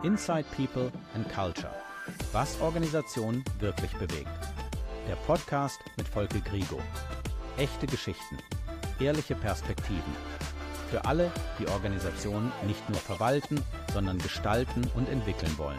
Inside People and Culture. Was Organisationen wirklich bewegt. Der Podcast mit Volker Grigo. Echte Geschichten. Ehrliche Perspektiven. Für alle, die Organisationen nicht nur verwalten, sondern gestalten und entwickeln wollen.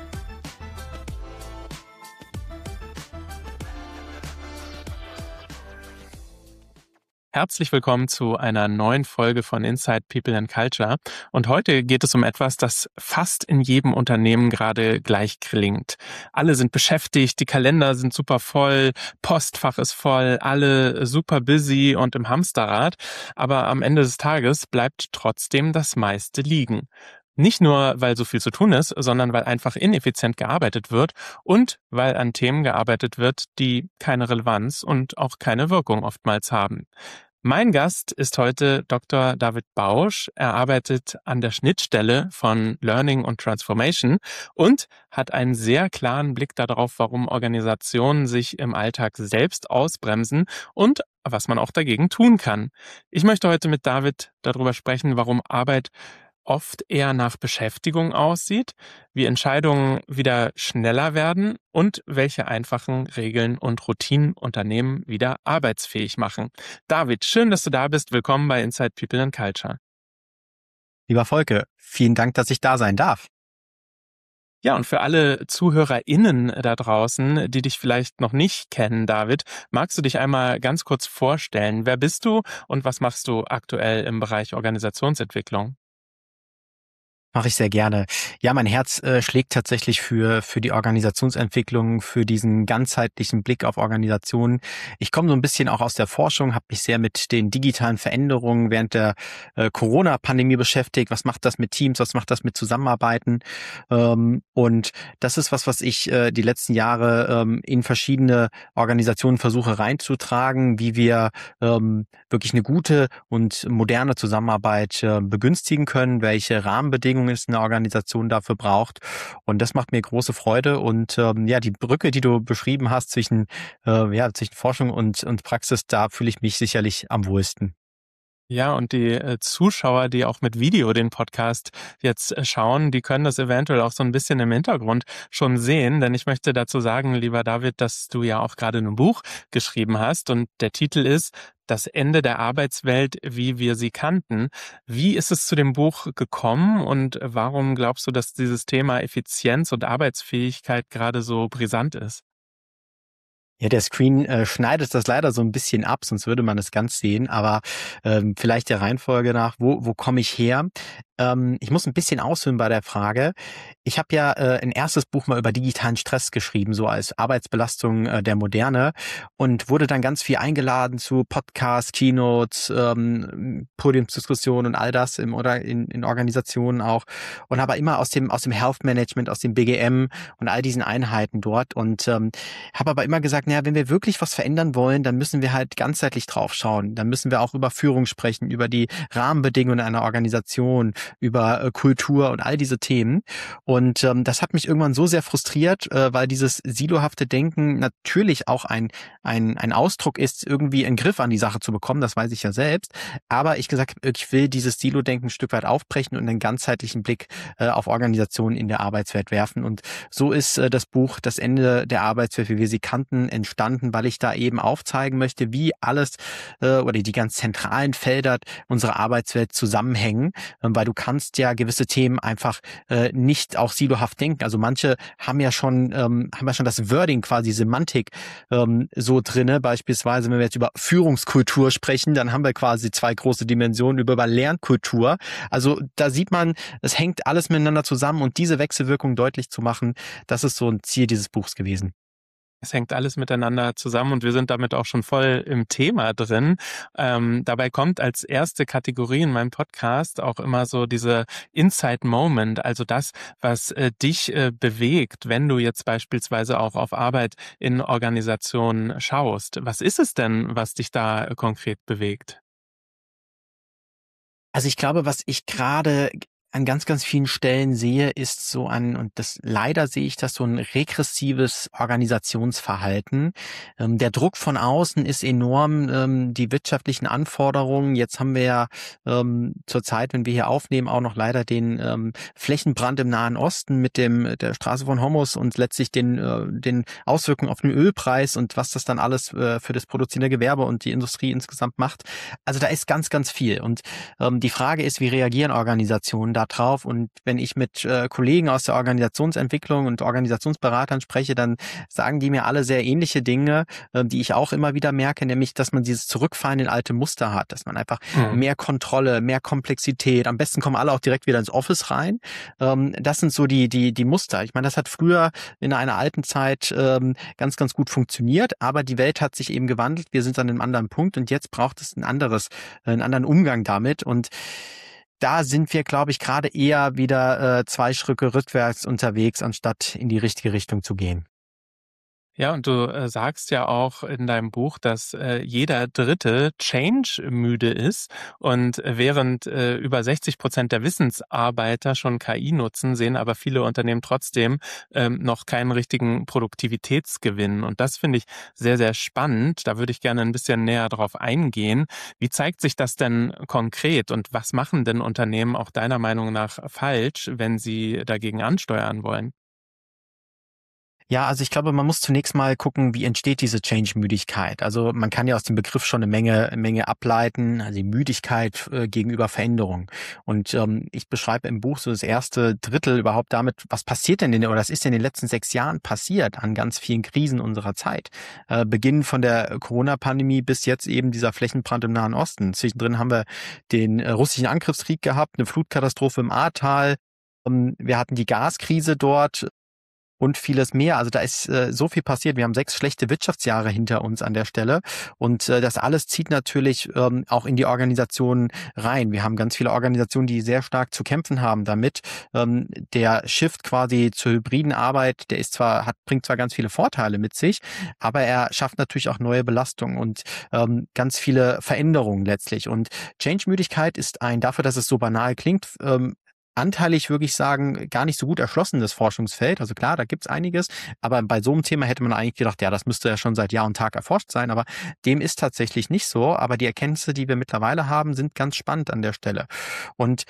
Herzlich willkommen zu einer neuen Folge von Inside People and Culture. Und heute geht es um etwas, das fast in jedem Unternehmen gerade gleich klingt. Alle sind beschäftigt, die Kalender sind super voll, Postfach ist voll, alle super busy und im Hamsterrad. Aber am Ende des Tages bleibt trotzdem das meiste liegen. Nicht nur, weil so viel zu tun ist, sondern weil einfach ineffizient gearbeitet wird und weil an Themen gearbeitet wird, die keine Relevanz und auch keine Wirkung oftmals haben. Mein Gast ist heute Dr. David Bausch. Er arbeitet an der Schnittstelle von Learning und Transformation und hat einen sehr klaren Blick darauf, warum Organisationen sich im Alltag selbst ausbremsen und was man auch dagegen tun kann. Ich möchte heute mit David darüber sprechen, warum Arbeit oft eher nach Beschäftigung aussieht, wie Entscheidungen wieder schneller werden und welche einfachen Regeln und Routinen Unternehmen wieder arbeitsfähig machen. David, schön, dass du da bist. Willkommen bei Inside People and Culture. Lieber Volker, vielen Dank, dass ich da sein darf. Ja, und für alle ZuhörerInnen da draußen, die dich vielleicht noch nicht kennen, David, magst du dich einmal ganz kurz vorstellen? Wer bist du und was machst du aktuell im Bereich Organisationsentwicklung? Mache ich sehr gerne. Ja, mein Herz schlägt tatsächlich für die Organisationsentwicklung, für diesen ganzheitlichen Blick auf Organisationen. Ich komme so ein bisschen auch aus der Forschung, habe mich sehr mit den digitalen Veränderungen während der Corona-Pandemie beschäftigt. Was macht das mit Teams? Was macht das mit Zusammenarbeiten? Und das ist was ich die letzten Jahre in verschiedene Organisationen versuche reinzutragen, wie wir wirklich eine gute und moderne Zusammenarbeit begünstigen können, welche Rahmenbedingungen es eine Organisation dafür braucht. Und das macht mir große Freude. Und die Brücke, die du beschrieben hast zwischen Forschung und Praxis, da fühle ich mich sicherlich am wohlsten. Ja, und die Zuschauer, die auch mit Video den Podcast jetzt schauen, die können das eventuell auch so ein bisschen im Hintergrund schon sehen, denn ich möchte dazu sagen, lieber David, dass du ja auch gerade ein Buch geschrieben hast und der Titel ist Das Ende der Arbeitswelt, wie wir sie kannten. Wie ist es zu dem Buch gekommen und warum glaubst du, dass dieses Thema Effizienz und Arbeitsfähigkeit gerade so brisant ist? Ja, der Screen schneidet das leider so ein bisschen ab, sonst würde man es ganz sehen. Aber vielleicht der Reihenfolge nach, wo komme ich her? Ich muss ein bisschen ausholen bei der Frage. Ich habe ja ein erstes Buch mal über digitalen Stress geschrieben, so als Arbeitsbelastung der Moderne und wurde dann ganz viel eingeladen zu Podcasts, Keynotes, Podiumsdiskussionen und all das in Organisationen auch und habe immer aus dem Health Management, aus dem BGM und all diesen Einheiten dort und habe aber immer gesagt, naja, wenn wir wirklich was verändern wollen, dann müssen wir halt ganzheitlich drauf schauen. Dann müssen wir auch über Führung sprechen, über die Rahmenbedingungen einer Organisation, über Kultur und all diese Themen. Und das hat mich irgendwann so sehr frustriert, weil dieses silohafte Denken natürlich auch ein Ausdruck ist, irgendwie einen Griff an die Sache zu bekommen. Das weiß ich ja selbst. Aber ich gesagt habe, ich will dieses Silo-Denken ein Stück weit aufbrechen und einen ganzheitlichen Blick auf Organisationen in der Arbeitswelt werfen. Und so ist das Buch Das Ende der Arbeitswelt, wie wir sie kannten, entstanden, weil ich da eben aufzeigen möchte, wie alles oder die ganz zentralen Felder unserer Arbeitswelt zusammenhängen, weil du kannst ja gewisse Themen einfach nicht auch silohaft denken. Also manche haben ja schon das Wording, quasi Semantik so drinne. Beispielsweise, wenn wir jetzt über Führungskultur sprechen, dann haben wir quasi zwei große Dimensionen über Lernkultur. Also da sieht man, es hängt alles miteinander zusammen und diese Wechselwirkung deutlich zu machen, das ist so ein Ziel dieses Buchs gewesen. Es hängt alles miteinander zusammen und wir sind damit auch schon voll im Thema drin. Dabei kommt als erste Kategorie in meinem Podcast auch immer so diese Insight Moment, also das, was dich bewegt, wenn du jetzt beispielsweise auch auf Arbeit in Organisationen schaust. Was ist es denn, was dich da konkret bewegt? Also ich glaube, was ich gerade an ganz, ganz vielen Stellen sehe, ist so und das leider sehe ich das, so ein regressives Organisationsverhalten. Der Druck von außen ist enorm, die wirtschaftlichen Anforderungen. Jetzt haben wir ja zurzeit, wenn wir hier aufnehmen, auch noch leider den Flächenbrand im Nahen Osten mit der Straße von Hormuz und letztlich den Auswirkungen auf den Ölpreis und was das dann alles für das produzierende Gewerbe und die Industrie insgesamt macht. Also da ist ganz, ganz viel. Und die Frage ist, wie reagieren Organisationen da drauf? Und wenn ich mit Kollegen aus der Organisationsentwicklung und Organisationsberatern spreche, dann sagen die mir alle sehr ähnliche Dinge, die ich auch immer wieder merke, nämlich, dass man dieses Zurückfallen in alte Muster hat, dass man einfach mehr Kontrolle, mehr Komplexität, am besten kommen alle auch direkt wieder ins Office rein. Das sind so die Muster. Ich meine, das hat früher in einer alten Zeit ganz, ganz gut funktioniert, aber die Welt hat sich eben gewandelt. Wir sind an einem anderen Punkt und jetzt braucht es einen anderen Umgang damit. Und da sind wir, glaube ich, gerade eher wieder 2 Schritte rückwärts unterwegs, anstatt in die richtige Richtung zu gehen. Ja, und du sagst ja auch in deinem Buch, dass jeder Dritte change-müde ist. Und während über 60% der Wissensarbeiter schon KI nutzen, sehen aber viele Unternehmen trotzdem noch keinen richtigen Produktivitätsgewinn. Und das finde ich sehr, sehr spannend. Da würde ich gerne ein bisschen näher drauf eingehen. Wie zeigt sich das denn konkret? Und was machen denn Unternehmen auch deiner Meinung nach falsch, wenn sie dagegen ansteuern wollen? Ja, also ich glaube, man muss zunächst mal gucken, wie entsteht diese Change-Müdigkeit. Also man kann ja aus dem Begriff schon eine Menge ableiten, also die Müdigkeit gegenüber Veränderung. Und ich beschreibe im Buch so das erste Drittel überhaupt damit, was passiert denn oder was ist denn in den letzten 6 Jahren passiert an ganz vielen Krisen unserer Zeit. Beginnen von der Corona-Pandemie bis jetzt eben dieser Flächenbrand im Nahen Osten. Zwischendrin haben wir den russischen Angriffskrieg gehabt, eine Flutkatastrophe im Ahrtal. Wir hatten die Gaskrise dort und vieles mehr. Also da ist so viel passiert. Wir haben 6 schlechte Wirtschaftsjahre hinter uns an der Stelle. Und das alles zieht natürlich auch in die Organisationen rein. Wir haben ganz viele Organisationen, die sehr stark zu kämpfen haben damit. Der Shift quasi zur hybriden Arbeit, der bringt zwar ganz viele Vorteile mit sich, aber er schafft natürlich auch neue Belastungen und ganz viele Veränderungen letztlich. Und Change-Müdigkeit ist dafür, dass es so banal klingt, anteilig, würde ich sagen, gar nicht so gut erschlossenes Forschungsfeld. Also klar, da gibt's einiges, aber bei so einem Thema hätte man eigentlich gedacht, ja, das müsste ja schon seit Jahr und Tag erforscht sein, aber dem ist tatsächlich nicht so. Aber die Erkenntnisse, die wir mittlerweile haben, sind ganz spannend an der Stelle. Und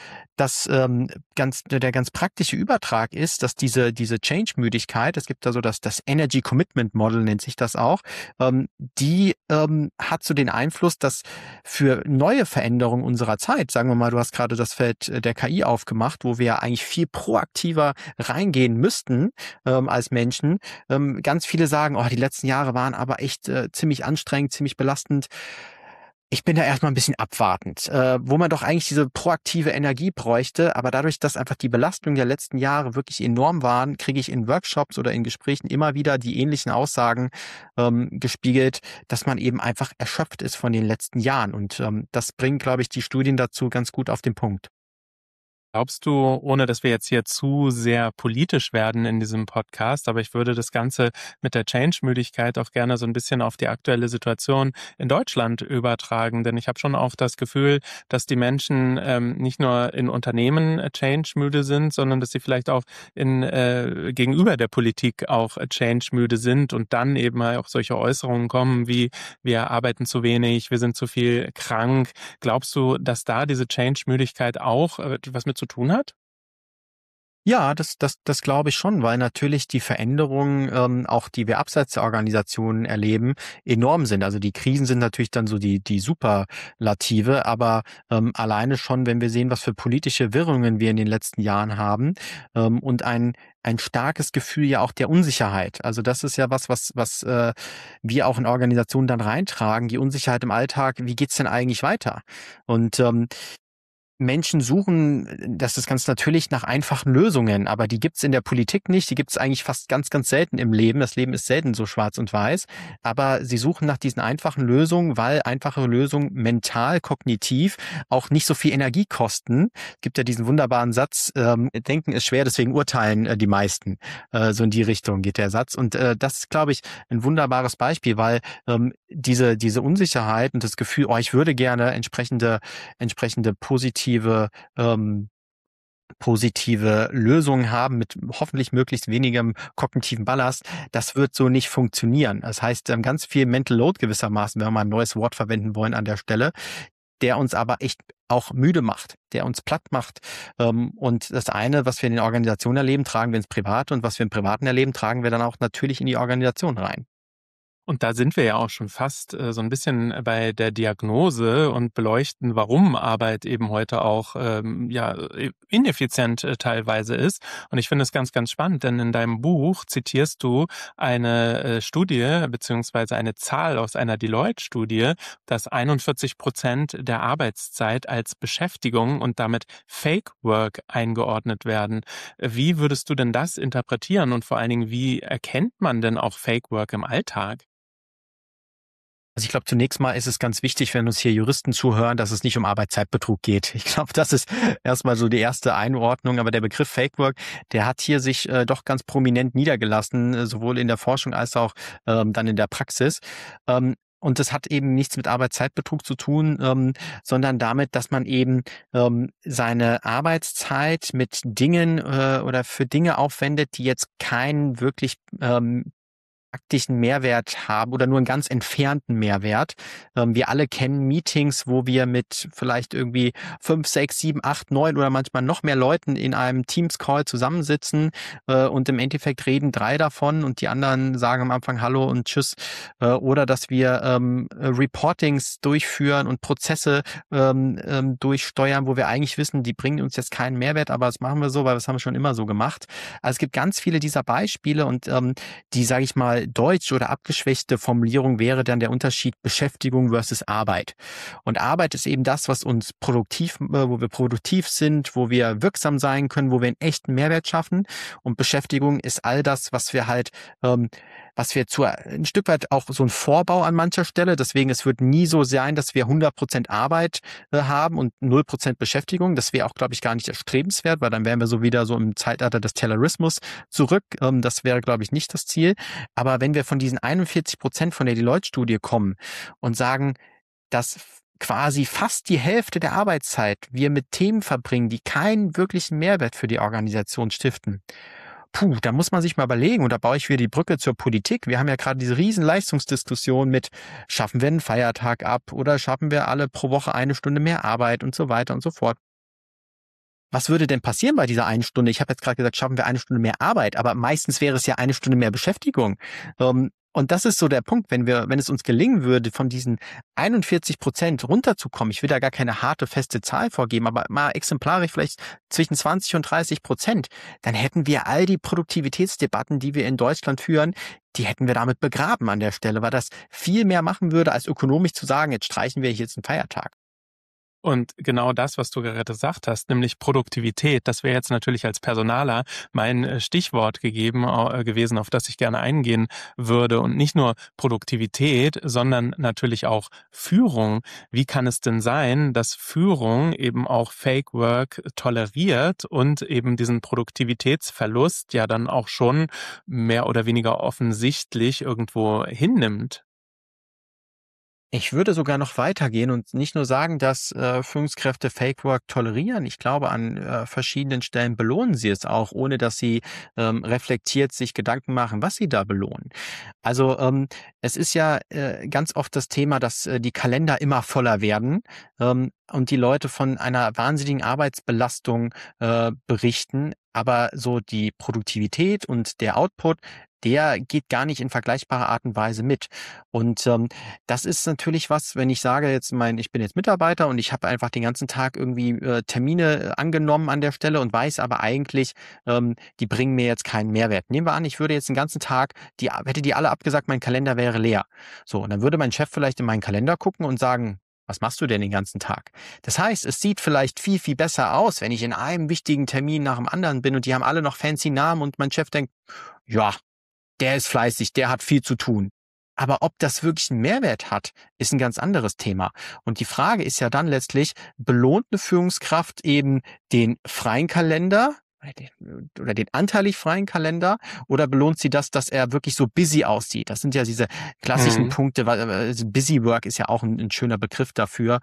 der ganz praktische Übertrag ist, dass diese Change-Müdigkeit, es gibt da so das Energy Commitment Model, nennt sich das auch, die hat so den Einfluss, dass für neue Veränderungen unserer Zeit, sagen wir mal, du hast gerade das Feld der KI aufgemacht, wo wir ja eigentlich viel proaktiver reingehen müssten als Menschen. Ganz viele sagen, die letzten Jahre waren aber echt ziemlich anstrengend, ziemlich belastend. Ich bin da erstmal ein bisschen abwartend, wo man doch eigentlich diese proaktive Energie bräuchte, aber dadurch, dass einfach die Belastungen der letzten Jahre wirklich enorm waren, kriege ich in Workshops oder in Gesprächen immer wieder die ähnlichen Aussagen gespiegelt, dass man eben einfach erschöpft ist von den letzten Jahren. Und das bringen, glaube ich, die Studien dazu ganz gut auf den Punkt. Glaubst du, ohne dass wir jetzt hier zu sehr politisch werden in diesem Podcast, aber ich würde das Ganze mit der Change-Müdigkeit auch gerne so ein bisschen auf die aktuelle Situation in Deutschland übertragen, denn ich habe schon auch das Gefühl, dass die Menschen nicht nur in Unternehmen change-müde sind, sondern dass sie vielleicht auch gegenüber der Politik auch change-müde sind und dann eben auch solche Äußerungen kommen wie, wir arbeiten zu wenig, wir sind zu viel krank. Glaubst du, dass da diese Change-Müdigkeit auch was mit zu tun hat? Ja, das glaube ich schon, weil natürlich die Veränderungen, auch die wir abseits der Organisation erleben, enorm sind. Also die Krisen sind natürlich dann so die Superlative, aber alleine schon, wenn wir sehen, was für politische Wirrungen wir in den letzten Jahren haben und ein starkes Gefühl ja auch der Unsicherheit. Also das ist ja was wir auch in Organisationen dann reintragen, die Unsicherheit im Alltag, wie geht's denn eigentlich weiter? Und Menschen suchen, das ist ganz natürlich, nach einfachen Lösungen, aber die gibt's in der Politik nicht, die gibt's eigentlich fast ganz, ganz selten im Leben. Das Leben ist selten so schwarz und weiß, aber sie suchen nach diesen einfachen Lösungen, weil einfache Lösungen mental, kognitiv auch nicht so viel Energie kosten. Es gibt ja diesen wunderbaren Satz, Denken ist schwer, deswegen urteilen die meisten. So in die Richtung geht der Satz. Und das ist, glaube ich, ein wunderbares Beispiel, weil diese Unsicherheit und das Gefühl, ich würde gerne entsprechende positive positive Lösungen haben mit hoffentlich möglichst wenigem kognitiven Ballast, das wird so nicht funktionieren. Das heißt, ganz viel Mental Load gewissermaßen, wenn wir mal ein neues Wort verwenden wollen an der Stelle, der uns aber echt auch müde macht, der uns platt macht. Und das eine, was wir in den Organisationen erleben, tragen wir ins Private, und was wir im Privaten erleben, tragen wir dann auch natürlich in die Organisation rein. Und da sind wir ja auch schon fast so ein bisschen bei der Diagnose und beleuchten, warum Arbeit eben heute auch ineffizient teilweise ist. Und ich finde es ganz, ganz spannend, denn in deinem Buch zitierst du eine Studie beziehungsweise eine Zahl aus einer Deloitte-Studie, dass 41% der Arbeitszeit als Beschäftigung und damit Fake Work eingeordnet werden. Wie würdest du denn das interpretieren und vor allen Dingen, wie erkennt man denn auch Fake Work im Alltag? Also ich glaube, zunächst mal ist es ganz wichtig, wenn uns hier Juristen zuhören, dass es nicht um Arbeitszeitbetrug geht. Ich glaube, das ist erstmal so die erste Einordnung. Aber der Begriff Fake Work, der hat hier sich doch ganz prominent niedergelassen, sowohl in der Forschung als auch dann in der Praxis. Und das hat eben nichts mit Arbeitszeitbetrug zu tun, sondern damit, dass man eben seine Arbeitszeit mit Dingen oder für Dinge aufwendet, die jetzt keinen wirklich praktischen Mehrwert haben oder nur einen ganz entfernten Mehrwert. Wir alle kennen Meetings, wo wir mit vielleicht irgendwie 5, 6, 7, 8, 9 oder manchmal noch mehr Leuten in einem Teams-Call zusammensitzen und im Endeffekt reden 3 davon und die anderen sagen am Anfang Hallo und Tschüss. Oder dass wir Reportings durchführen und Prozesse durchsteuern, wo wir eigentlich wissen, die bringen uns jetzt keinen Mehrwert, aber das machen wir so, weil das haben wir schon immer so gemacht. Also es gibt ganz viele dieser Beispiele und die, sage ich mal, deutsch oder abgeschwächte Formulierung wäre dann der Unterschied Beschäftigung versus Arbeit. Und Arbeit ist eben das, was uns wo wir produktiv sind, wo wir wirksam sein können, wo wir einen echten Mehrwert schaffen. Und Beschäftigung ist all das, was wir halt was wir ein Stück weit auch so ein Vorbau an mancher Stelle. Deswegen, es wird nie so sein, dass wir 100% Arbeit haben und 0% Beschäftigung. Das wäre auch, glaube ich, gar nicht erstrebenswert, weil dann wären wir so wieder so im Zeitalter des Taylorismus zurück. Das wäre, glaube ich, nicht das Ziel. Aber wenn wir von diesen 41% von der Deloitte-Studie kommen und sagen, dass quasi fast die Hälfte der Arbeitszeit wir mit Themen verbringen, die keinen wirklichen Mehrwert für die Organisation stiften. Da muss man sich mal überlegen, und da baue ich wieder die Brücke zur Politik. Wir haben ja gerade diese riesen Leistungsdiskussion mit, schaffen wir einen Feiertag ab oder schaffen wir alle pro Woche 1 Stunde mehr Arbeit und so weiter und so fort. Was würde denn passieren bei dieser 1 Stunde? Ich habe jetzt gerade gesagt, schaffen wir 1 Stunde mehr Arbeit, aber meistens wäre es ja 1 Stunde mehr Beschäftigung. Und das ist so der Punkt, wenn es uns gelingen würde, von diesen 41% runterzukommen, ich will da gar keine harte, feste Zahl vorgeben, aber mal exemplarisch vielleicht zwischen 20 und 30%, dann hätten wir all die Produktivitätsdebatten, die wir in Deutschland führen, die hätten wir damit begraben an der Stelle, weil das viel mehr machen würde, als ökonomisch zu sagen, jetzt streichen wir hier jetzt einen Feiertag. Und genau das, was du gerade gesagt hast, nämlich Produktivität, das wäre jetzt natürlich als Personaler mein Stichwort gewesen, auf das ich gerne eingehen würde. Und nicht nur Produktivität, sondern natürlich auch Führung. Wie kann es denn sein, dass Führung eben auch Fake Work toleriert und eben diesen Produktivitätsverlust ja dann auch schon mehr oder weniger offensichtlich irgendwo hinnimmt? Ich würde sogar noch weitergehen und nicht nur sagen, dass Führungskräfte Fake Work tolerieren. Ich glaube, an verschiedenen Stellen belohnen sie es auch, ohne dass sie reflektiert sich Gedanken machen, was sie da belohnen. Also es ist ja ganz oft das Thema, dass die Kalender immer voller werden und die Leute von einer wahnsinnigen Arbeitsbelastung berichten. Aber so die Produktivität und der Output, der geht gar nicht in vergleichbarer Art und Weise mit. Und das ist natürlich was, wenn ich sage ich bin jetzt Mitarbeiter und ich habe einfach den ganzen Tag irgendwie Termine angenommen an der Stelle und weiß aber eigentlich, die bringen mir jetzt keinen Mehrwert. Nehmen wir an, ich würde jetzt den ganzen Tag, hätte die alle abgesagt, mein Kalender wäre leer. So, und dann würde mein Chef vielleicht in meinen Kalender gucken und sagen, was machst du denn den ganzen Tag? Das heißt, es sieht vielleicht viel, viel besser aus, wenn ich in einem wichtigen Termin nach dem anderen bin und die haben alle noch fancy Namen und mein Chef denkt, ja, der ist fleißig, der hat viel zu tun. Aber ob das wirklich einen Mehrwert hat, ist ein ganz anderes Thema. Und die Frage ist ja dann letztlich, belohnt eine Führungskraft eben den freien Kalender oder den anteilig freien Kalender, oder belohnt sie das, dass er wirklich so busy aussieht? Das sind ja diese klassischen Punkte, weil Busy Work ist ja auch ein schöner Begriff dafür,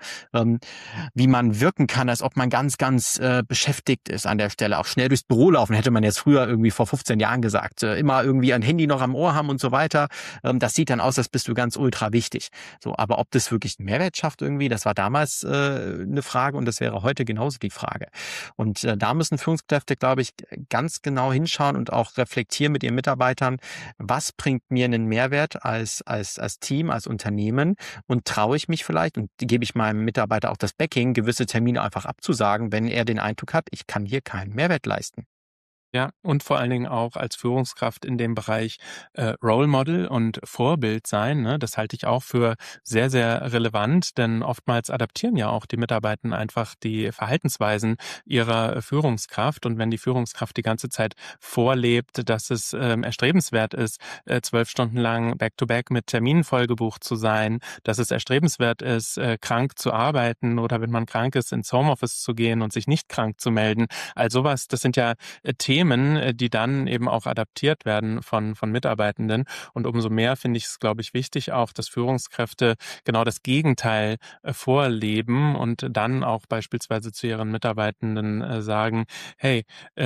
wie man wirken kann, als ob man ganz, ganz beschäftigt ist an der Stelle. Auch schnell durchs Büro laufen, hätte man jetzt früher irgendwie vor 15 Jahren gesagt. Immer irgendwie ein Handy noch am Ohr haben und so weiter. Das sieht dann aus, als bist du ganz ultra wichtig. So, aber ob das wirklich einen Mehrwert schafft irgendwie, das war damals eine Frage, und das wäre heute genauso die Frage. Und da müssen Führungskräfte, glaube ich, ganz genau hinschauen und auch reflektieren mit ihren Mitarbeitern, was bringt mir einen Mehrwert als Team, als Unternehmen, und traue ich mich vielleicht und gebe ich meinem Mitarbeiter auch das Backing, gewisse Termine einfach abzusagen, wenn er den Eindruck hat, ich kann hier keinen Mehrwert leisten. Ja, und vor allen Dingen auch als Führungskraft in dem Bereich Role Model und Vorbild sein. Ne? Das halte ich auch für sehr, sehr relevant, denn oftmals adaptieren ja auch die Mitarbeiter einfach die Verhaltensweisen ihrer Führungskraft. Und wenn die Führungskraft die ganze Zeit vorlebt, dass es erstrebenswert ist, 12 Stunden lang Back-to-Back mit Terminen vollgebucht zu sein, dass es erstrebenswert ist, krank zu arbeiten oder wenn man krank ist, ins Homeoffice zu gehen und sich nicht krank zu melden. All sowas, das sind ja Themen, die dann eben auch adaptiert werden von Mitarbeitenden. Und umso mehr finde ich es, glaube ich, wichtig auch, dass Führungskräfte genau das Gegenteil vorleben und dann auch beispielsweise zu ihren Mitarbeitenden sagen, hey,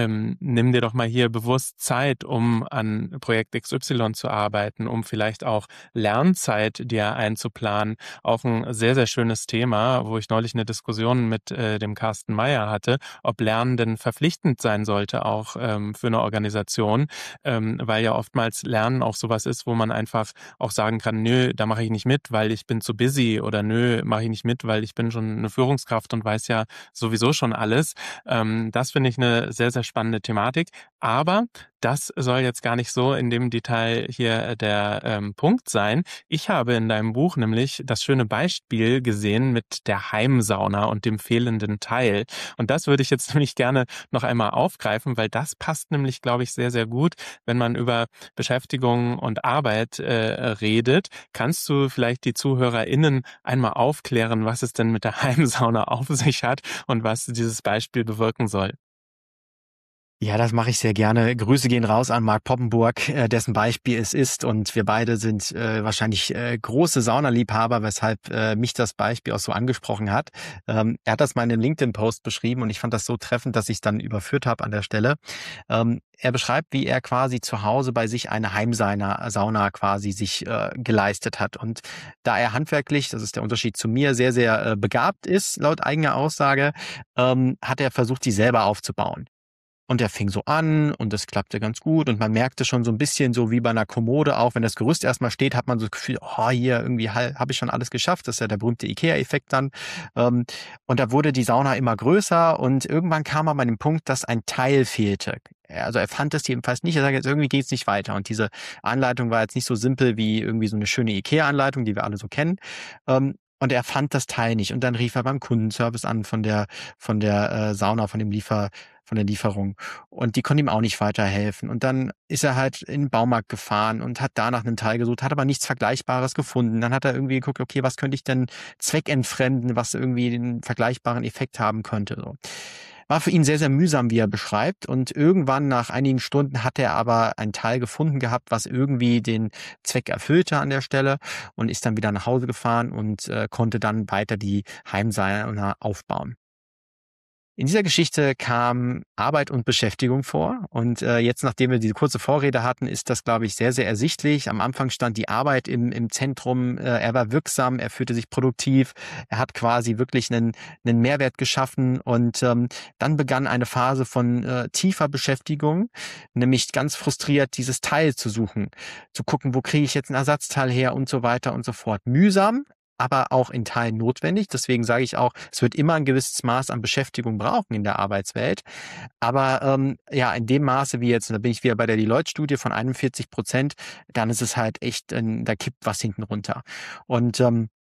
nimm dir doch mal hier bewusst Zeit, um an Projekt XY zu arbeiten, um vielleicht auch Lernzeit dir einzuplanen. Auch ein sehr, sehr schönes Thema, wo ich neulich eine Diskussion mit dem Carsten Meyer hatte, ob Lernen denn verpflichtend sein sollte, auch für eine Organisation, weil ja oftmals Lernen auch sowas ist, wo man einfach auch sagen kann, nö, da mache ich nicht mit, weil ich bin zu busy, oder nö, mache ich nicht mit, weil ich bin schon eine Führungskraft und weiß ja sowieso schon alles. Das finde ich eine sehr, sehr spannende Thematik. Aber das soll jetzt gar nicht so in dem Detail hier der Punkt sein. Ich habe in deinem Buch nämlich das schöne Beispiel gesehen mit der Heimsauna und dem fehlenden Teil. Und das würde ich jetzt nämlich gerne noch einmal aufgreifen, weil das passt nämlich, glaube ich, sehr, sehr gut, wenn man über Beschäftigung und Arbeit redet. Kannst du vielleicht die ZuhörerInnen einmal aufklären, was es denn mit der Heimsauna auf sich hat und was dieses Beispiel bewirken soll? Ja, das mache ich sehr gerne. Grüße gehen raus an Mark Poppenburg, dessen Beispiel es ist. Und wir beide sind wahrscheinlich große Saunaliebhaber, weshalb mich das Beispiel auch so angesprochen hat. Er hat das mal in einem LinkedIn-Post beschrieben und ich fand das so treffend, dass ich es dann überführt habe an der Stelle. Er beschreibt, wie er quasi zu Hause bei sich eine Heimsauna quasi sich geleistet hat. Und da er handwerklich, das ist der Unterschied zu mir, sehr, sehr begabt ist, laut eigener Aussage, hat er versucht, die selber aufzubauen. Und er fing so an und das klappte ganz gut und man merkte schon so ein bisschen so wie bei einer Kommode auch, wenn das Gerüst erstmal steht, hat man so das Gefühl, oh, hier irgendwie habe ich schon alles geschafft. Das ist ja der berühmte IKEA-Effekt dann. Und da wurde die Sauna immer größer und irgendwann kam er an den Punkt, dass ein Teil fehlte. Also er fand das jedenfalls nicht. Er sagte, jetzt irgendwie geht's nicht weiter. Und diese Anleitung war jetzt nicht so simpel wie irgendwie so eine schöne IKEA-Anleitung, die wir alle so kennen. Und er fand das Teil nicht. Und dann rief er beim Kundenservice an von der Sauna, von der Lieferung. Und die konnten ihm auch nicht weiterhelfen. Und dann ist er halt in den Baumarkt gefahren und hat da nach einem Teil gesucht, hat aber nichts Vergleichbares gefunden. Dann hat er irgendwie geguckt, okay, was könnte ich denn zweckentfremden, was irgendwie den vergleichbaren Effekt haben könnte. So. War für ihn sehr, sehr mühsam, wie er beschreibt. Und irgendwann nach einigen Stunden hat er aber ein Teil gefunden gehabt, was irgendwie den Zweck erfüllte an der Stelle, und ist dann wieder nach Hause gefahren und konnte dann weiter die Heimsauna aufbauen. In dieser Geschichte kam Arbeit und Beschäftigung vor. Und jetzt, nachdem wir diese kurze Vorrede hatten, ist das, glaube ich, sehr, sehr ersichtlich. Am Anfang stand die Arbeit im Zentrum. Er war wirksam, er fühlte sich produktiv. Er hat quasi wirklich einen Mehrwert geschaffen. Und dann begann eine Phase von tiefer Beschäftigung, nämlich ganz frustriert dieses Teil zu suchen, zu gucken, wo kriege ich jetzt ein Ersatzteil her und so weiter und so fort. Mühsam, aber auch in Teilen notwendig. Deswegen sage ich auch, es wird immer ein gewisses Maß an Beschäftigung brauchen in der Arbeitswelt. Aber ja, in dem Maße wie jetzt, und da bin ich wieder bei der Deloitte-Studie von 41%, dann ist es halt echt, da kippt was hinten runter. Und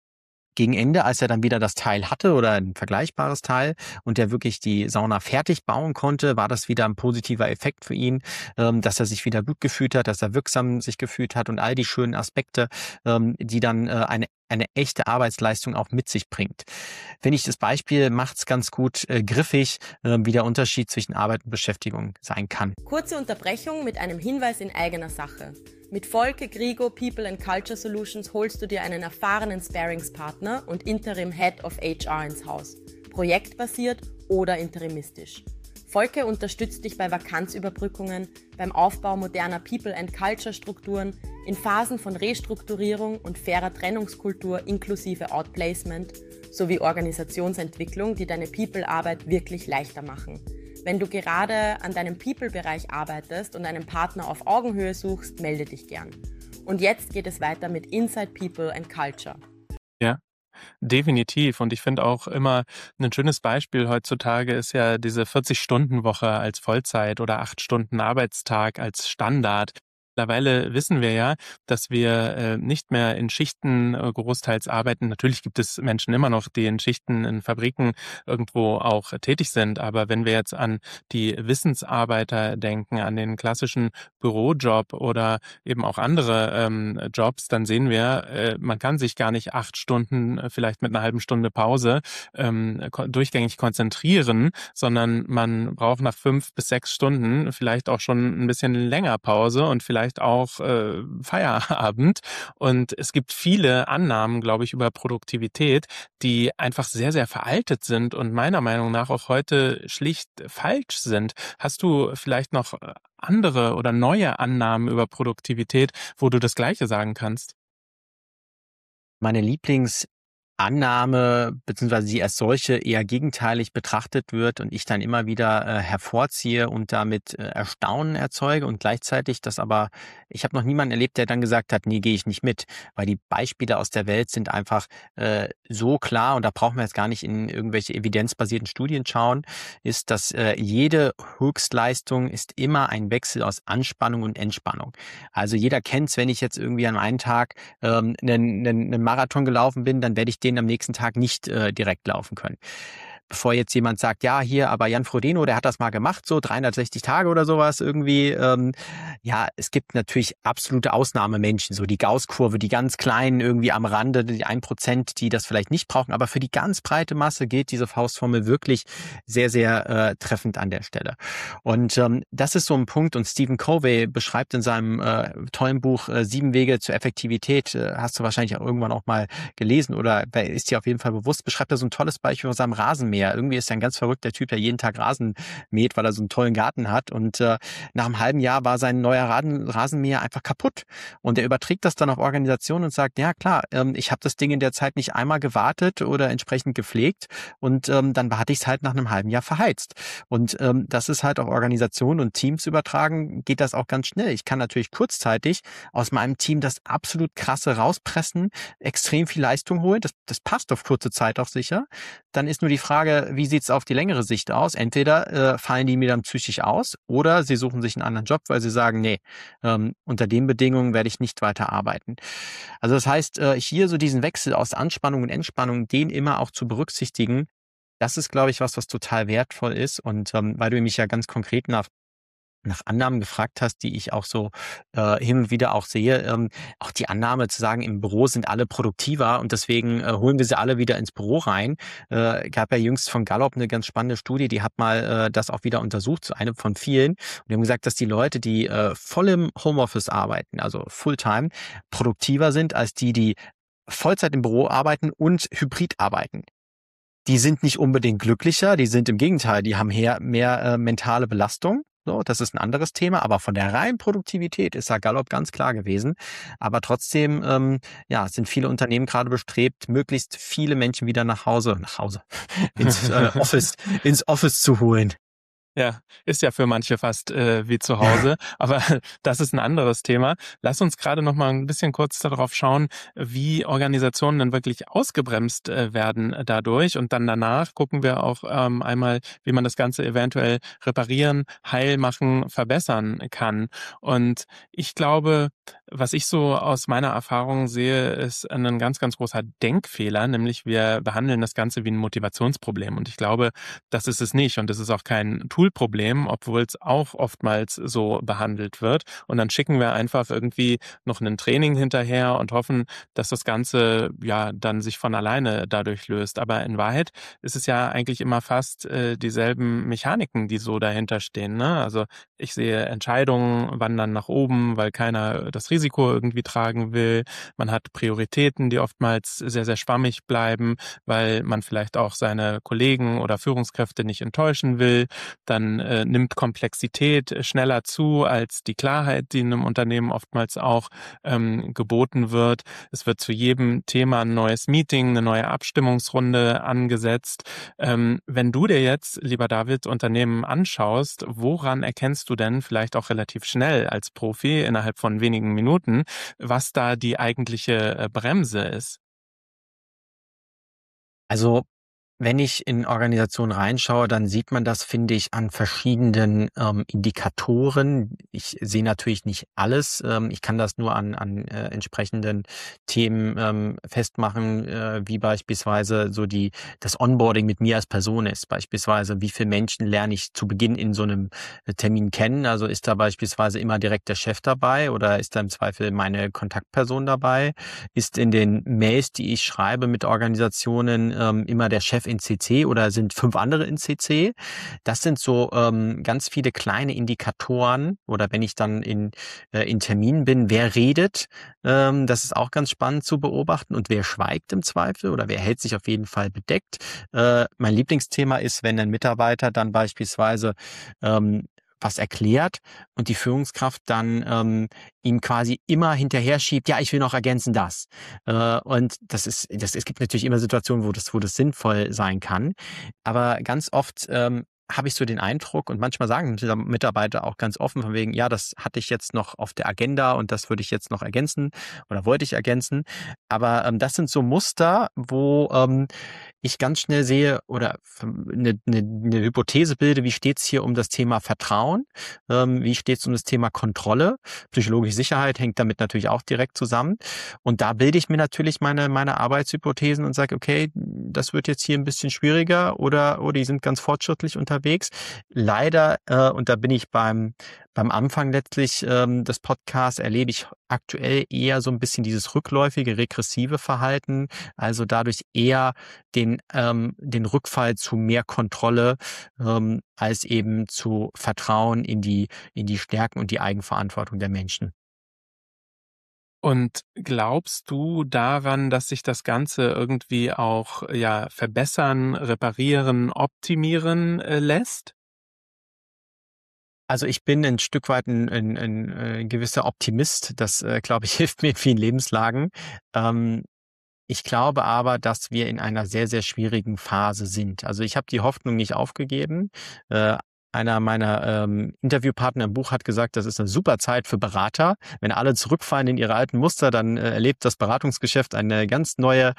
gegen Ende, als er dann wieder das Teil hatte oder ein vergleichbares Teil und der wirklich die Sauna fertig bauen konnte, war das wieder ein positiver Effekt für ihn, dass er sich wieder gut gefühlt hat, dass er wirksam sich gefühlt hat und all die schönen Aspekte, die dann eine echte Arbeitsleistung auch mit sich bringt. Finde ich, das Beispiel macht es ganz gut griffig, wie der Unterschied zwischen Arbeit und Beschäftigung sein kann. Kurze Unterbrechung mit einem Hinweis in eigener Sache. Mit Volker Grigo People and Culture Solutions holst du dir einen erfahrenen Sparingspartner und Interim Head of HR ins Haus. Projektbasiert oder interimistisch. Volker unterstützt dich bei Vakanzüberbrückungen, beim Aufbau moderner People and Culture Strukturen, in Phasen von Restrukturierung und fairer Trennungskultur inklusive Outplacement sowie Organisationsentwicklung, die deine People-Arbeit wirklich leichter machen. Wenn du gerade an deinem People-Bereich arbeitest und einen Partner auf Augenhöhe suchst, melde dich gern. Und jetzt geht es weiter mit Inside People and Culture. Ja, definitiv. Und ich finde auch immer ein schönes Beispiel heutzutage ist ja diese 40-Stunden-Woche als Vollzeit oder 8 Stunden Arbeitstag als Standard. Mittlerweile wissen wir ja, dass wir nicht mehr in Schichten großteils arbeiten. Natürlich gibt es Menschen immer noch, die in Schichten in Fabriken irgendwo auch tätig sind. Aber wenn wir jetzt an die Wissensarbeiter denken, an den klassischen Bürojob oder eben auch andere Jobs, dann sehen wir, man kann sich gar nicht 8 Stunden, vielleicht mit einer halben Stunde Pause, durchgängig konzentrieren, sondern man braucht nach 5 bis 6 Stunden vielleicht auch schon ein bisschen länger Pause und vielleicht auch Feierabend. Und es gibt viele Annahmen, glaube ich, über Produktivität, die einfach sehr, sehr veraltet sind und meiner Meinung nach auch heute schlicht falsch sind. Hast du vielleicht noch andere oder neue Annahmen über Produktivität, wo du das Gleiche sagen kannst? Meine Lieblingsannahme, beziehungsweise die als solche eher gegenteilig betrachtet wird und ich dann immer wieder hervorziehe und damit Erstaunen erzeuge und gleichzeitig das aber, ich habe noch niemanden erlebt, der dann gesagt hat, nee, gehe ich nicht mit, weil die Beispiele aus der Welt sind einfach so klar und da brauchen wir jetzt gar nicht in irgendwelche evidenzbasierten Studien schauen, ist, dass jede Höchstleistung ist immer ein Wechsel aus Anspannung und Entspannung. Also jeder kennt's, wenn ich jetzt irgendwie an einem Tag einen Marathon gelaufen bin, dann werde ich den am nächsten Tag nicht direkt laufen können. Bevor jetzt jemand sagt, ja, hier, aber Jan Frodeno, der hat das mal gemacht, so 360 Tage oder sowas irgendwie. Ja, es gibt natürlich absolute Ausnahmemenschen, so die Gauss-Kurve, die ganz kleinen irgendwie am Rande, die 1%, die das vielleicht nicht brauchen. Aber für die ganz breite Masse gilt diese Faustformel wirklich sehr, sehr treffend an der Stelle. Und das ist so ein Punkt. Und Stephen Covey beschreibt in seinem tollen Buch 7 Wege zur Effektivität, hast du wahrscheinlich auch irgendwann auch mal gelesen oder ist dir auf jeden Fall bewusst, beschreibt er so ein tolles Beispiel von seinem Rasenmäher. Irgendwie ist er ein ganz verrückter Typ, der jeden Tag Rasen mäht, weil er so einen tollen Garten hat. Und nach einem halben Jahr war sein neuer Rasenmäher einfach kaputt. Und er überträgt das dann auf Organisationen und sagt, ja klar, ich habe das Ding in der Zeit nicht einmal gewartet oder entsprechend gepflegt und dann hatte ich es halt nach einem halben Jahr verheizt. Und das ist halt auf Organisationen und Teams übertragen, geht das auch ganz schnell. Ich kann natürlich kurzzeitig aus meinem Team das absolut krasse rauspressen, extrem viel Leistung holen. Das passt auf kurze Zeit auch sicher. Dann ist nur die Frage, wie sieht's auf die längere Sicht aus? Entweder fallen die mir dann psychisch aus oder sie suchen sich einen anderen Job, weil sie sagen, nee, unter den Bedingungen werde ich nicht weiter arbeiten. Also das heißt, hier so diesen Wechsel aus Anspannung und Entspannung, den immer auch zu berücksichtigen, das ist, glaube ich, was total wertvoll ist. Und weil du mich ja ganz konkret nach Annahmen gefragt hast, die ich auch so hin und wieder auch sehe, auch die Annahme zu sagen, im Büro sind alle produktiver und deswegen holen wir sie alle wieder ins Büro rein. Gab ja jüngst von Gallup eine ganz spannende Studie, die hat mal das auch wieder untersucht, so eine von vielen. Und die haben gesagt, dass die Leute, die voll im Homeoffice arbeiten, also Fulltime, produktiver sind als die Vollzeit im Büro arbeiten und hybrid arbeiten. Die sind nicht unbedingt glücklicher, die sind im Gegenteil, die haben mehr mentale Belastung. So, das ist ein anderes Thema, aber von der reinen Produktivität ist da Gallup ganz klar gewesen. Aber trotzdem, sind viele Unternehmen gerade bestrebt, möglichst viele Menschen wieder nach Hause, ins Office zu holen. Ja, ist ja für manche fast wie zu Hause, aber das ist ein anderes Thema. Lass uns gerade noch mal ein bisschen kurz darauf schauen, wie Organisationen dann wirklich ausgebremst werden dadurch. Und dann danach gucken wir auch einmal, wie man das Ganze eventuell reparieren, heil machen, verbessern kann. Und ich glaube, Was ich so aus meiner Erfahrung sehe, ist ein ganz, ganz großer Denkfehler, nämlich wir behandeln das Ganze wie ein Motivationsproblem. Und ich glaube, das ist es nicht. Und es ist auch kein Toolproblem, obwohl es auch oftmals so behandelt wird. Und dann schicken wir einfach irgendwie noch ein Training hinterher und hoffen, dass das Ganze ja dann sich von alleine dadurch löst. Aber in Wahrheit ist es ja eigentlich immer fast dieselben Mechaniken, die so dahinter stehen. Ne? Also ich sehe Entscheidungen wandern nach oben, weil keiner das Risiko irgendwie tragen will. Man hat Prioritäten, die oftmals sehr, sehr schwammig bleiben, weil man vielleicht auch seine Kollegen oder Führungskräfte nicht enttäuschen will. Dann nimmt Komplexität schneller zu als die Klarheit, die in einem Unternehmen oftmals auch geboten wird. Es wird zu jedem Thema ein neues Meeting, eine neue Abstimmungsrunde angesetzt. Wenn du dir jetzt, lieber David, Unternehmen anschaust, woran erkennst du denn vielleicht auch relativ schnell als Profi innerhalb von wenigen Minuten, was da die eigentliche Bremse ist? Also, wenn ich in Organisationen reinschaue, dann sieht man das, finde ich, an verschiedenen Indikatoren. Ich sehe natürlich nicht alles. Ich kann das nur an entsprechenden Themen festmachen, wie beispielsweise so das Onboarding mit mir als Person ist. Beispielsweise, wie viele Menschen lerne ich zu Beginn in so einem Termin kennen? Also ist da beispielsweise immer direkt der Chef dabei oder ist da im Zweifel meine Kontaktperson dabei? Ist in den Mails, die ich schreibe mit Organisationen, immer der Chef in CC oder sind 5 andere in CC? Das sind so ganz viele kleine Indikatoren. Oder wenn ich dann in Terminen bin, wer redet? Das ist auch ganz spannend zu beobachten. Und wer schweigt im Zweifel oder wer hält sich auf jeden Fall bedeckt? Mein Lieblingsthema ist, wenn ein Mitarbeiter dann beispielsweise was erklärt und die Führungskraft dann ihm quasi immer hinterher schiebt, ja, ich will noch ergänzen das. Und es gibt natürlich immer Situationen, wo das sinnvoll sein kann. Aber ganz oft habe ich so den Eindruck und manchmal sagen Mitarbeiter auch ganz offen von wegen, ja, das hatte ich jetzt noch auf der Agenda und das würde ich jetzt noch ergänzen oder wollte ich ergänzen. Aber das sind so Muster, wo ich ganz schnell sehe oder eine Hypothese bilde, wie steht es hier um das Thema Vertrauen, wie steht es um das Thema Kontrolle, psychologische Sicherheit hängt damit natürlich auch direkt zusammen. Und da bilde ich mir natürlich meine Arbeitshypothesen und sage, okay, das wird jetzt hier ein bisschen schwieriger oder die sind ganz fortschrittlich unterwegs. Leider, und da bin ich beim Anfang letztlich des Podcasts, erlebe ich aktuell eher so ein bisschen dieses rückläufige, regressive Verhalten, also dadurch eher den Rückfall zu mehr Kontrolle als eben zu Vertrauen in die Stärken und die Eigenverantwortung der Menschen. Und glaubst du daran, dass sich das Ganze irgendwie auch verbessern, reparieren, optimieren lässt? Also ich bin ein Stück weit ein gewisser Optimist. Das, glaube ich, hilft mir in vielen Lebenslagen. Ich glaube aber, dass wir in einer sehr, sehr schwierigen Phase sind. Also ich habe die Hoffnung nicht aufgegeben. Einer meiner Interviewpartner im Buch hat gesagt, das ist eine super Zeit für Berater. Wenn alle zurückfallen in ihre alten Muster, dann erlebt das Beratungsgeschäft einen ganz neuen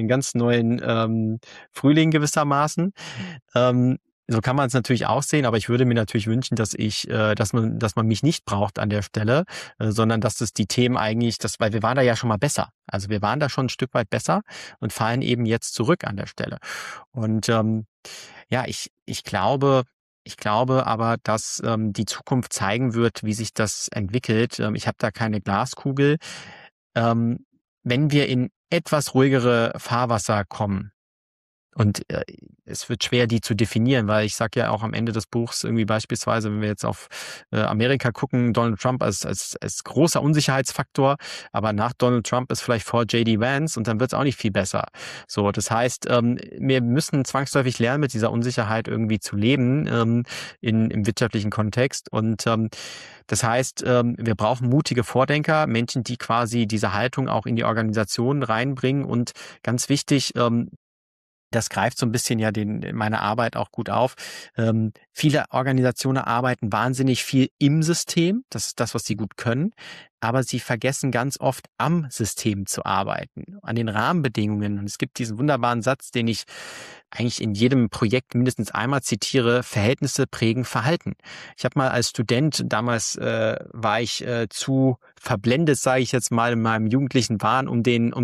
Frühling gewissermaßen. So kann man es natürlich auch sehen, aber ich würde mir natürlich wünschen, dass man mich nicht braucht an der Stelle, sondern dass das die Themen eigentlich, weil wir waren da ja schon mal besser. Also wir waren da schon ein Stück weit besser und fallen eben jetzt zurück an der Stelle. Und ich glaube aber, dass die Zukunft zeigen wird, wie sich das entwickelt. Ich habe da keine Glaskugel. Wenn wir in etwas ruhigere Fahrwasser kommen, und es wird schwer, die zu definieren, weil ich sage ja auch am Ende des Buchs irgendwie beispielsweise, wenn wir jetzt auf Amerika gucken, Donald Trump als großer Unsicherheitsfaktor, aber nach Donald Trump ist vielleicht vor J.D. Vance und dann wird es auch nicht viel besser. So, das heißt, wir müssen zwangsläufig lernen, mit dieser Unsicherheit irgendwie zu leben im wirtschaftlichen Kontext. Und das heißt, wir brauchen mutige Vordenker, Menschen, die quasi diese Haltung auch in die Organisation reinbringen und ganz wichtig, Das greift so ein bisschen ja meine Arbeit auch gut auf. Viele Organisationen arbeiten wahnsinnig viel im System. Das ist das, was sie gut können. Aber sie vergessen ganz oft am System zu arbeiten, an den Rahmenbedingungen. Und es gibt diesen wunderbaren Satz, den ich eigentlich in jedem Projekt mindestens einmal zitiere: Verhältnisse prägen Verhalten. Ich habe mal als Student, damals war ich zu verblendet, sage ich jetzt mal, in meinem jugendlichen Wahn, um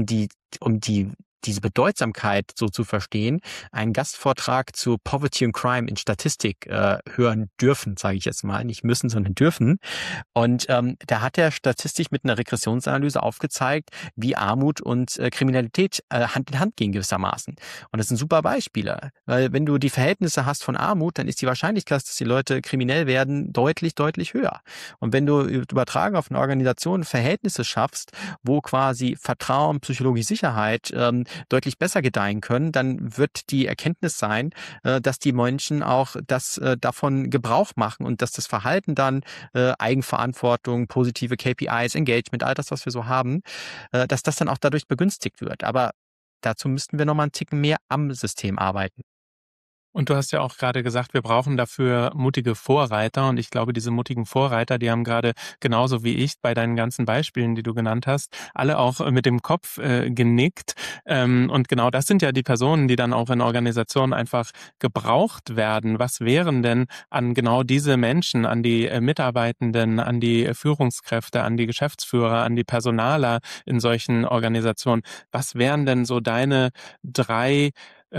diese Bedeutsamkeit so zu verstehen, einen Gastvortrag zu Poverty and Crime in Statistik hören dürfen, sage ich jetzt mal, nicht müssen, sondern dürfen. Und da hat er statistisch mit einer Regressionsanalyse aufgezeigt, wie Armut und Kriminalität Hand in Hand gehen gewissermaßen. Und das sind super Beispiele, weil wenn du die Verhältnisse hast von Armut, dann ist die Wahrscheinlichkeit, dass die Leute kriminell werden, deutlich, deutlich höher. Und wenn du übertragen auf eine Organisation Verhältnisse schaffst, wo quasi Vertrauen, psychologische Sicherheit deutlich besser gedeihen können, dann wird die Erkenntnis sein, dass die Menschen auch davon Gebrauch machen und dass das Verhalten dann Eigenverantwortung, positive KPIs, Engagement, all das, was wir so haben, dass das dann auch dadurch begünstigt wird. Aber dazu müssten wir noch mal einen Ticken mehr am System arbeiten. Und du hast ja auch gerade gesagt, wir brauchen dafür mutige Vorreiter. Und ich glaube, diese mutigen Vorreiter, die haben gerade genauso wie ich bei deinen ganzen Beispielen, die du genannt hast, alle auch mit dem Kopf genickt. Und genau das sind ja die Personen, die dann auch in Organisationen einfach gebraucht werden. Was wären denn an genau diese Menschen, an die Mitarbeitenden, an die Führungskräfte, an die Geschäftsführer, an die Personaler in solchen Organisationen, was wären denn so deine 3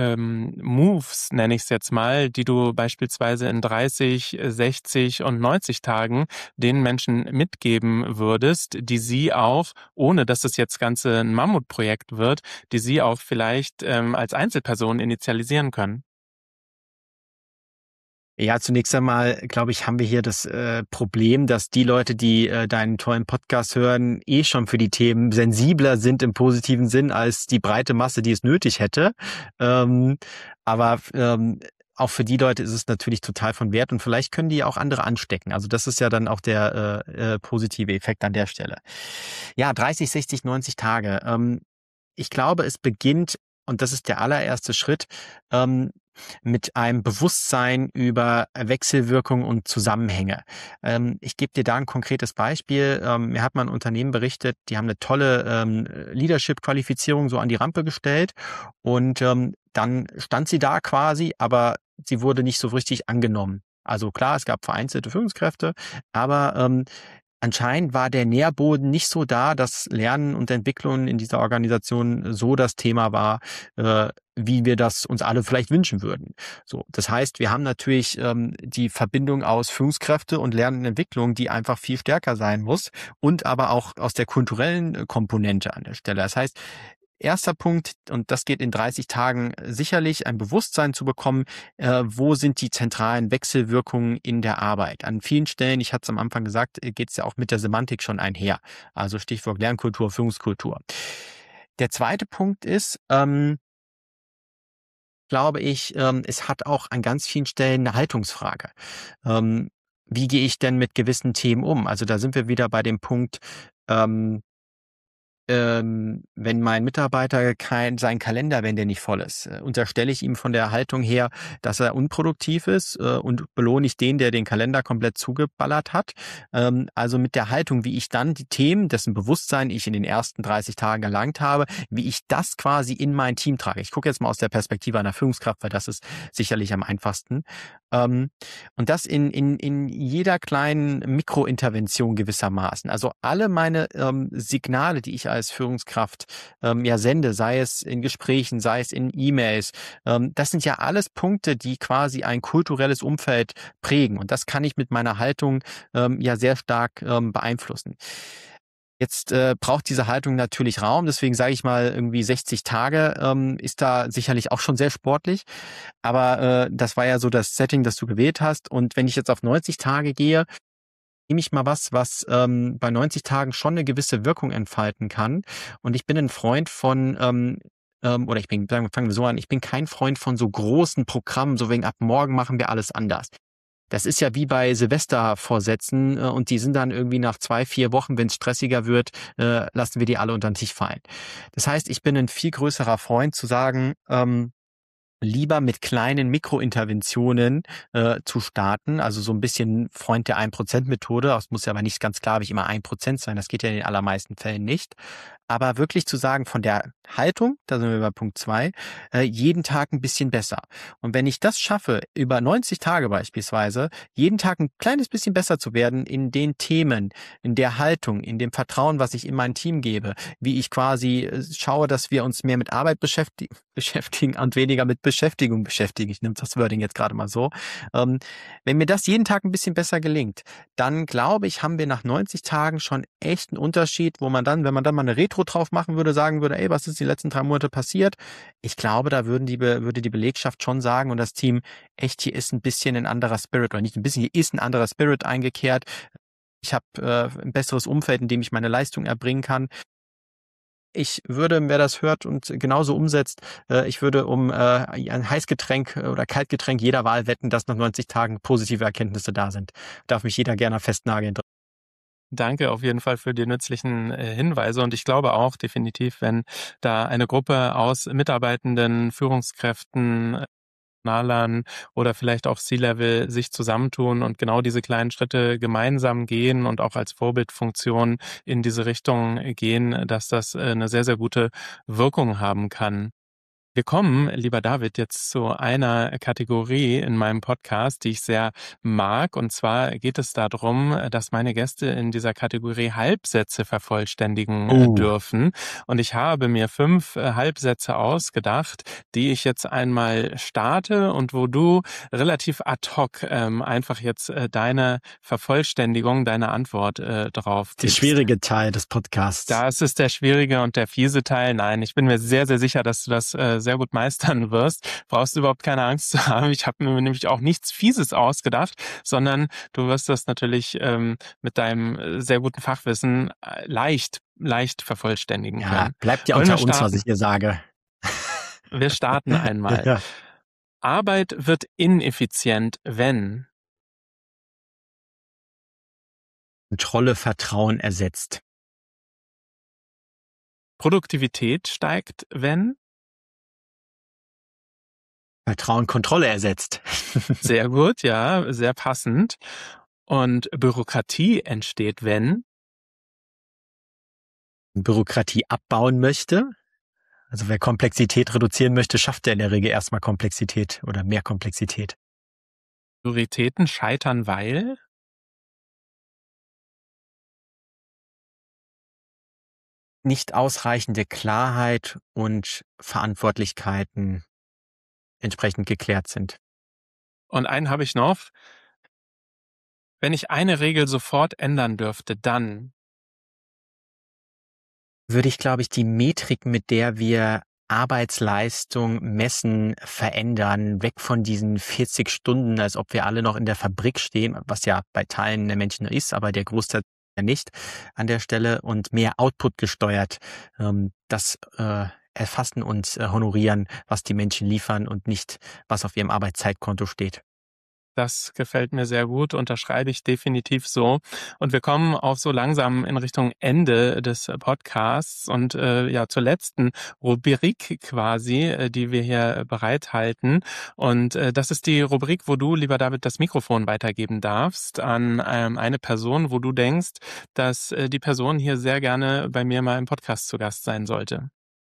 Moves, nenne ich es jetzt mal, die du beispielsweise in 30, 60 und 90 Tagen den Menschen mitgeben würdest, die sie auch, ohne dass das jetzt Ganze ein Mammutprojekt wird, die sie auch vielleicht als Einzelperson initialisieren können? Ja, zunächst einmal, glaube ich, haben wir hier das Problem, dass die Leute, die deinen tollen Podcast hören, schon für die Themen sensibler sind im positiven Sinn als die breite Masse, die es nötig hätte. Aber auch für die Leute ist es natürlich total von Wert und vielleicht können die auch andere anstecken. Also das ist ja dann auch der positive Effekt an der Stelle. Ja, 30, 60, 90 Tage. Ich glaube, es beginnt, und das ist der allererste Schritt, mit einem Bewusstsein über Wechselwirkungen und Zusammenhänge. Ich gebe dir da ein konkretes Beispiel. Mir hat mal ein Unternehmen berichtet, die haben eine tolle Leadership-Qualifizierung so an die Rampe gestellt und dann stand sie da quasi, aber sie wurde nicht so richtig angenommen. Also klar, es gab vereinzelte Führungskräfte, aber anscheinend war der Nährboden nicht so da, dass Lernen und Entwicklung in dieser Organisation so das Thema war, wie wir das uns alle vielleicht wünschen würden. So, das heißt, wir haben natürlich die Verbindung aus Führungskräfte und Lernen und Entwicklung, die einfach viel stärker sein muss und aber auch aus der kulturellen Komponente an der Stelle. Das heißt, erster Punkt, und das geht in 30 Tagen sicherlich, ein Bewusstsein zu bekommen, wo sind die zentralen Wechselwirkungen in der Arbeit. An vielen Stellen, ich hatte es am Anfang gesagt, geht es ja auch mit der Semantik schon einher. Also Stichwort Lernkultur, Führungskultur. Der zweite Punkt ist, glaube ich, es hat auch an ganz vielen Stellen eine Haltungsfrage. Wie gehe ich denn mit gewissen Themen um? Also da sind wir wieder bei dem Punkt, wenn mein Mitarbeiter sein Kalender, wenn der nicht voll ist, unterstelle ich ihm von der Haltung her, dass er unproduktiv ist und belohne ich den, der den Kalender komplett zugeballert hat. Also mit der Haltung, wie ich dann die Themen, dessen Bewusstsein ich in den ersten 30 Tagen erlangt habe, wie ich das quasi in mein Team trage. Ich gucke jetzt mal aus der Perspektive einer Führungskraft, weil das ist sicherlich am einfachsten. Und das in jeder kleinen Mikrointervention gewissermaßen. Also alle meine Signale, die ich als Führungskraft sende, sei es in Gesprächen, sei es in E-Mails, das sind ja alles Punkte, die quasi ein kulturelles Umfeld prägen. Und das kann ich mit meiner Haltung sehr stark beeinflussen. Jetzt braucht diese Haltung natürlich Raum, deswegen sage ich mal irgendwie 60 Tage ist da sicherlich auch schon sehr sportlich, aber das war ja so das Setting, das du gewählt hast und wenn ich jetzt auf 90 Tage gehe, nehme ich mal was bei 90 Tagen schon eine gewisse Wirkung entfalten kann und ich bin ein Freund von fangen wir so an, ich bin kein Freund von so großen Programmen, so wegen ab morgen machen wir alles anders. Das ist ja wie bei Silvestervorsätzen und die sind dann irgendwie nach 2-4 Wochen, wenn es stressiger wird, lassen wir die alle unter den Tisch fallen. Das heißt, ich bin ein viel größerer Freund zu sagen, lieber mit kleinen Mikrointerventionen zu starten, also so ein bisschen Freund der 1%-Methode. Das muss ja aber nicht ganz klar, wie immer 1% sein. Das geht ja in den allermeisten Fällen nicht. Aber wirklich zu sagen, von der Haltung, da sind wir bei Punkt 2, jeden Tag ein bisschen besser. Und wenn ich das schaffe, über 90 Tage beispielsweise, jeden Tag ein kleines bisschen besser zu werden in den Themen, in der Haltung, in dem Vertrauen, was ich in mein Team gebe, wie ich quasi schaue, dass wir uns mehr mit Arbeit beschäftigen und weniger mit Beschäftigung beschäftigen. Ich nehme das Wording jetzt gerade mal so. Wenn mir das jeden Tag ein bisschen besser gelingt, dann glaube ich, haben wir nach 90 Tagen schon echt einen Unterschied, wo man dann, wenn man dann mal eine Retro drauf machen würde, sagen würde, ey, was ist die letzten 3 Monate passiert? Ich glaube, da würde die Belegschaft schon sagen und das Team, echt, hier ist ein bisschen ein anderer Spirit, oder nicht ein bisschen, hier ist ein anderer Spirit eingekehrt. Ich habe ein besseres Umfeld, in dem ich meine Leistung erbringen kann. Ich würde, wer das hört und genauso umsetzt, ich würde um ein Heißgetränk oder Kaltgetränk jeder Wahl wetten, dass nach 90 Tagen positive Erkenntnisse da sind. Darf mich jeder gerne festnageln. Danke auf jeden Fall für die nützlichen Hinweise. Und ich glaube auch definitiv, wenn da eine Gruppe aus Mitarbeitenden, Führungskräften, Personalern oder vielleicht auch C-Level sich zusammentun und genau diese kleinen Schritte gemeinsam gehen und auch als Vorbildfunktion in diese Richtung gehen, dass das eine sehr, sehr gute Wirkung haben kann. Wir kommen, lieber David, jetzt zu einer Kategorie in meinem Podcast, die ich sehr mag. Und zwar geht es darum, dass meine Gäste in dieser Kategorie Halbsätze vervollständigen dürfen. Und ich habe mir 5 Halbsätze ausgedacht, die ich jetzt einmal starte und wo du relativ ad hoc einfach jetzt deine Vervollständigung, deine Antwort drauf gibst. Der schwierige Teil des Podcasts. Das ist der schwierige und der fiese Teil. Nein, ich bin mir sehr, sehr sicher, dass du das sehr gut meistern wirst. Brauchst du überhaupt keine Angst zu haben. Ich habe mir nämlich auch nichts Fieses ausgedacht, sondern du wirst das natürlich mit deinem sehr guten Fachwissen leicht vervollständigen können. Ja, bleibt ja unter uns, was ich hier sage. Wir starten einmal. Ja. Arbeit wird ineffizient, wenn Kontrolle Vertrauen ersetzt. Produktivität steigt, wenn Vertrauen Kontrolle ersetzt. Sehr gut, ja, sehr passend. Und Bürokratie entsteht, wenn Bürokratie abbauen möchte. Also wer Komplexität reduzieren möchte, schafft er in der Regel erstmal Komplexität oder mehr Komplexität. Prioritäten scheitern, weil nicht ausreichende Klarheit und Verantwortlichkeiten entsprechend geklärt sind. Und einen habe ich noch. Wenn ich eine Regel sofort ändern dürfte, dann würde ich, glaube ich, die Metrik, mit der wir Arbeitsleistung messen, verändern, weg von diesen 40 Stunden, als ob wir alle noch in der Fabrik stehen, was ja bei Teilen der Menschen ist, aber der Großteil ja nicht an der Stelle, und mehr Output gesteuert. Das erfassen und honorieren, was die Menschen liefern und nicht, was auf ihrem Arbeitszeitkonto steht. Das gefällt mir sehr gut, unterschreibe ich definitiv so. Und wir kommen auch so langsam in Richtung Ende des Podcasts und zur letzten Rubrik quasi, die wir hier bereithalten. Und das ist die Rubrik, wo du, lieber David, das Mikrofon weitergeben darfst an eine Person, wo du denkst, dass die Person hier sehr gerne bei mir mal im Podcast zu Gast sein sollte.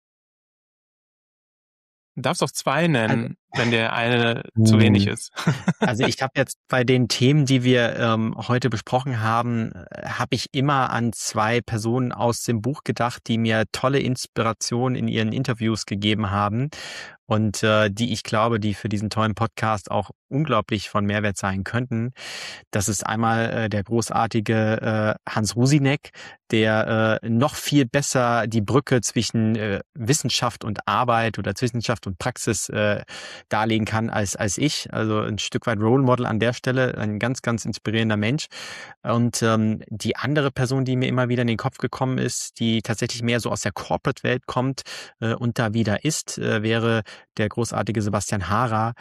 Du darfst auch 2 nennen, wenn der eine zu wenig ist. Also ich habe jetzt bei den Themen, die wir heute besprochen haben, habe ich immer an 2 Personen aus dem Buch gedacht, die mir tolle Inspiration in ihren Interviews gegeben haben und die ich glaube, die für diesen tollen Podcast auch unglaublich von Mehrwert sein könnten. Das ist einmal der großartige Hans Rusinek, der noch viel besser die Brücke zwischen Wissenschaft und Arbeit oder zwischen Wissenschaft und Praxis darlegen kann als ich. Also ein Stück weit Role Model an der Stelle, ein ganz, ganz inspirierender Mensch. Und die andere Person, die mir immer wieder in den Kopf gekommen ist, die tatsächlich mehr so aus der Corporate-Welt kommt und da wieder ist, wäre der großartige Sebastian Hara,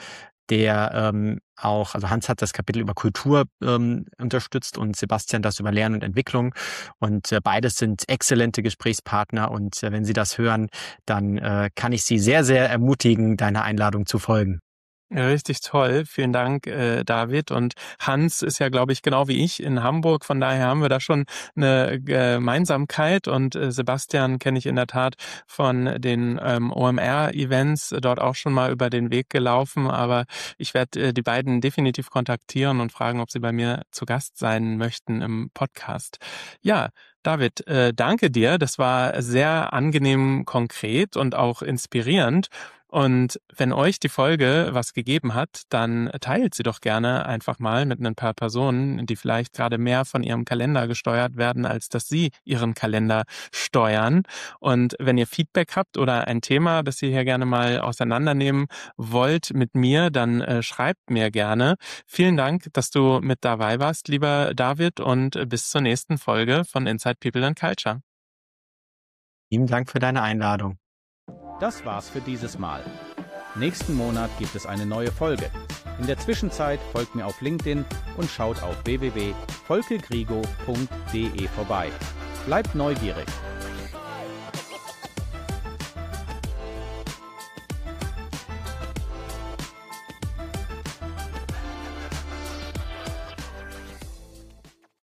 der auch, also Hans hat das Kapitel über Kultur unterstützt und Sebastian das über Lernen und Entwicklung. Und beides sind exzellente Gesprächspartner. Und wenn Sie das hören, dann kann ich Sie sehr, sehr ermutigen, deiner Einladung zu folgen. Ja, richtig toll. Vielen Dank, David. Und Hans ist ja, glaube ich, genau wie ich in Hamburg. Von daher haben wir da schon eine Gemeinsamkeit. Und Sebastian kenne ich in der Tat von den OMR-Events, dort auch schon mal über den Weg gelaufen. Aber ich werde die beiden definitiv kontaktieren und fragen, ob sie bei mir zu Gast sein möchten im Podcast. Ja, David, danke dir. Das war sehr angenehm, konkret und auch inspirierend. Und wenn euch die Folge was gegeben hat, dann teilt sie doch gerne einfach mal mit ein paar Personen, die vielleicht gerade mehr von ihrem Kalender gesteuert werden, als dass sie ihren Kalender steuern. Und wenn ihr Feedback habt oder ein Thema, das ihr hier gerne mal auseinandernehmen wollt mit mir, dann schreibt mir gerne. Vielen Dank, dass du mit dabei warst, lieber David, und bis zur nächsten Folge von Inside People and Culture. Vielen Dank für deine Einladung. Das war's für dieses Mal. Nächsten Monat gibt es eine neue Folge. In der Zwischenzeit folgt mir auf LinkedIn und schaut auf www.volkegrigo.de vorbei. Bleibt neugierig.